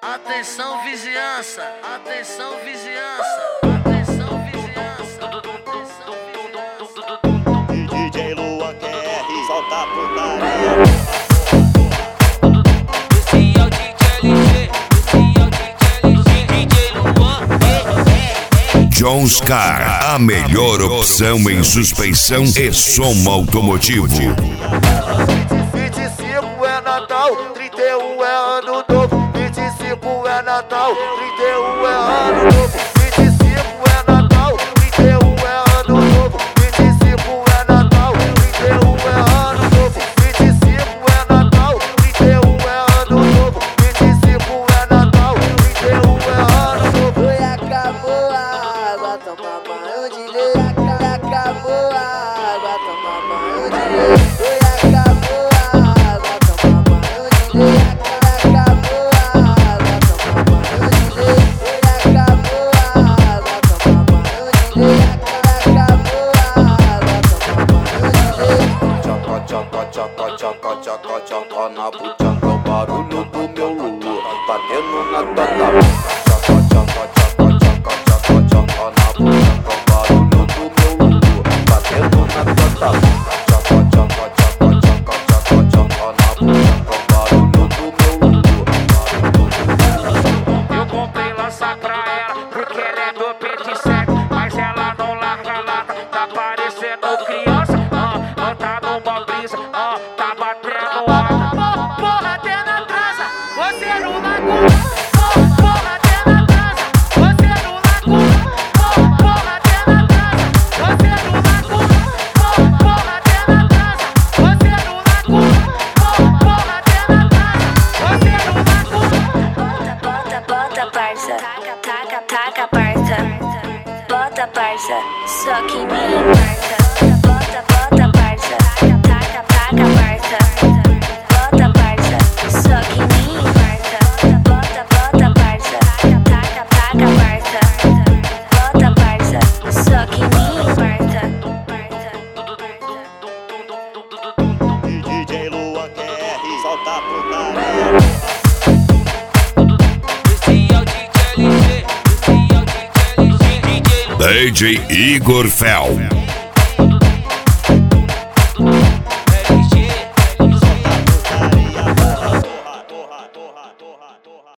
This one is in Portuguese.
Atenção vizinhança, atenção vizinhança, atenção vizinhança. DJ Luan QR, solta a putaria. Esse é o DJ LG, DJ Luan. Jones Car, a melhor opção em suspensão e som automotivo. 25 é Natal, 31 é Ano Novo. 25 é Natal, 31 é Ano Novo. 25 é Natal, 31 é Ano Novo. 25 é Natal, 31 é Ano Novo. 25 é Natal, 31 é Ano Novo. 25 é Natal, 31 é Ano Novo. Oi, acabou a água, toma banho de lei. Acabou a água, toma banho de lei. Oi, acabou a água, toma banho de lei. Acabou a água, toma banho de lei. Oi, acabou a água, toma banho de lei. Acabou a água, toma banho de lei. Tchaca, tchaca, tchaca, tchaca, tchaca, tchaca na buchaca, o barulho do meu Lulu batendo na tua boca. Tchaca, tchaca, tchaca, tchaca, tchaca, tchaca na buchaca, o barulho do meu Lulu batendo na tua boca. Tchaca, tchaca, tchaca, tchaca, tchaca, tchaca na buchaca, o barulho do meu Lulu. Eu comprei lança pra ela, porque ela é do pet seco, mas ela não larga a lata, tá parecendo criança, tá numa brisa, tá batendo água. Porra, até na trança, você não largou. Porra, até na trança, você não largou. Porra, até na trança, você não largou. Porra, até na trança, você não largou. Porra, até na trança, você não largou. Bota parça, taca parça, bota parça, só que me parça. Bota parça, taca parça, bota parça, só que me parça. Bota parça, taca parça, bota parça, só que me parça. DJ Luan QR, solta a putaria. Esse é o DJ LG, DJ DJ Igor Fel.